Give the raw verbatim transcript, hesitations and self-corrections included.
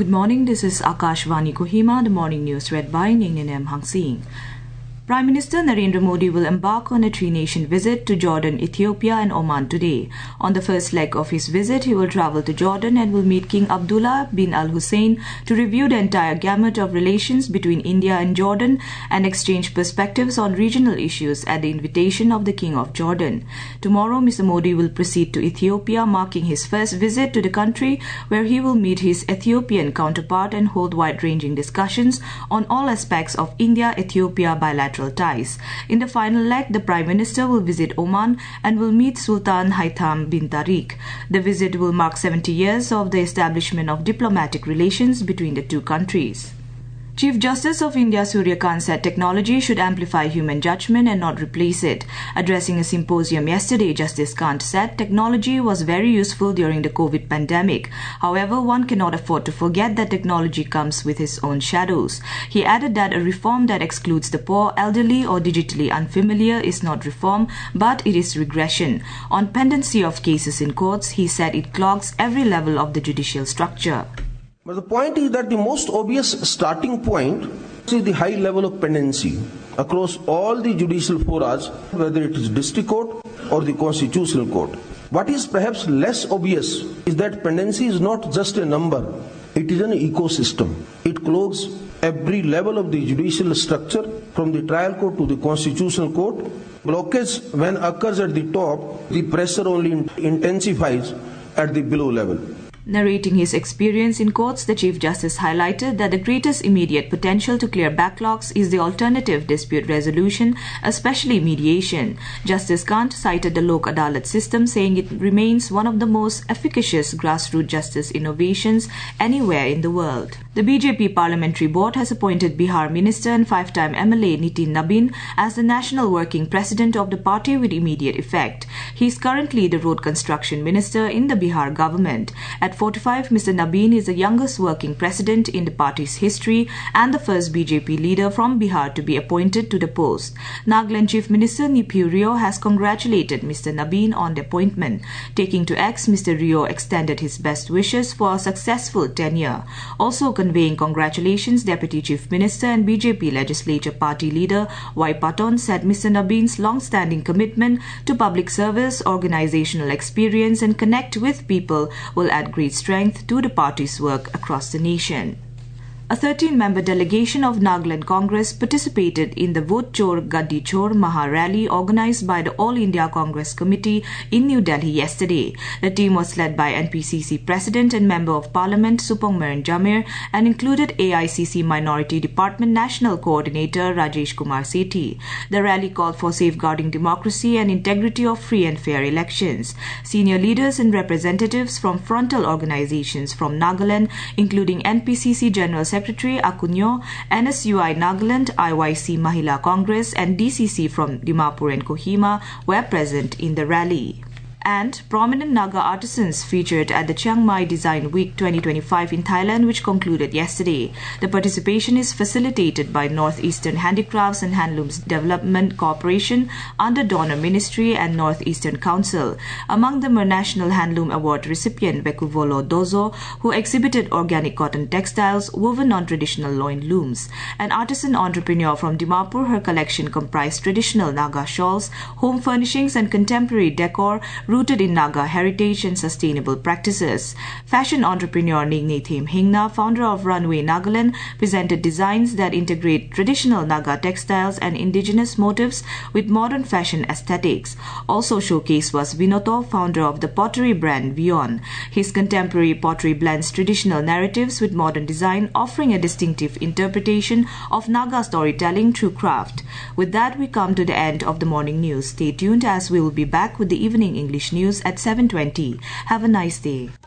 Good morning, this is Akashvani Kohima, the morning news read by Ning Hang Sing. Prime Minister Narendra Modi will embark on a three-nation visit to Jordan, Ethiopia and Oman today. On the first leg of his visit, he will travel to Jordan and will meet King Abdullah bin Al Hussein to review the entire gamut of relations between India and Jordan and exchange perspectives on regional issues at the invitation of the King of Jordan. Tomorrow, Mister Modi will proceed to Ethiopia, marking his first visit to the country, where he will meet his Ethiopian counterpart and hold wide-ranging discussions on all aspects of India-Ethiopia bilateral ties. In the final leg, the Prime Minister will visit Oman and will meet Sultan Haitham bin Tariq. The visit will mark seventy years of the establishment of diplomatic relations between the two countries. Chief Justice of India Surya Kant said technology should amplify human judgment and not replace it. Addressing a symposium yesterday, Justice Kant said technology was very useful during the COVID pandemic. However, one cannot afford to forget that technology comes with its own shadows. He added that a reform that excludes the poor, elderly or digitally unfamiliar is not reform, but it is regression. On pendency of cases in courts, he said it clogs every level of the judicial structure. But the point is that the most obvious starting point is the high level of pendency across all the judicial forums, whether it is district court or the constitutional court. What is perhaps less obvious is that pendency is not just a number, it is an ecosystem. It clogs every level of the judicial structure, from the trial court to the constitutional court. Blockage, when occurs at the top, the pressure only intensifies at the below level. Narrating his experience in courts, the Chief Justice highlighted that the greatest immediate potential to clear backlogs is the alternative dispute resolution, especially mediation. Justice Kant cited the Lok Adalat system, saying it remains one of the most efficacious grassroots justice innovations anywhere in the world. The B J P Parliamentary Board has appointed Bihar Minister and five-time M L A Nitin Nabin as the National Working President of the party with immediate effect. He is currently the Road Construction Minister in the Bihar government. At forty-five, Mister Nabin is the youngest working president in the party's history and the first B J P leader from Bihar to be appointed to the post. Nagaland Chief Minister Neiphiu Rio has congratulated Mister Nabin on the appointment. Taking to X, Mister Rio extended his best wishes for a successful tenure. Also conveying congratulations, Deputy Chief Minister and B J P Legislature Party leader Y. Paton said Mister Nabin's long-standing commitment to public service, organizational experience and connect with people will add great strength to the party's work across the nation. A thirteen-member delegation of Nagaland Congress participated in the Vote Chor Gaddi Chor Maha Rally organized by the All India Congress Committee in New Delhi yesterday. The team was led by N P C C President and Member of Parliament Supong Maran Jamir and included A I C C Minority Department National Coordinator Rajesh Kumar Sethi. The rally called for safeguarding democracy and integrity of free and fair elections. Senior leaders and representatives from frontal organizations from Nagaland, including N P C C General Secretary Secretary Akunyo, N S U I Nagaland, I Y C Mahila Congress and D C C from Dimapur and Kohima were present in the rally. And prominent Naga artisans featured at the Chiang Mai Design Week twenty twenty-five in Thailand, which concluded yesterday. The participation is facilitated by Northeastern Handicrafts and Handlooms Development Corporation under Donor Ministry and Northeastern Council. Among them were National Handloom Award recipient Bekuvolo Dozo, who exhibited organic cotton textiles woven on traditional loin looms. An artisan entrepreneur from Dimapur, her collection comprised traditional Naga shawls, home furnishings and contemporary decor rooted in Naga heritage and sustainable practices. Fashion entrepreneur Ningneithim Hingna, founder of Runway Nagaland, presented designs that integrate traditional Naga textiles and indigenous motifs with modern fashion aesthetics. Also showcased was Vinoto, founder of the pottery brand Vion. His contemporary pottery blends traditional narratives with modern design, offering a distinctive interpretation of Naga storytelling through craft. With that, we come to the end of the morning news. Stay tuned as we will be back with the evening English news at seven twenty. Have a nice day.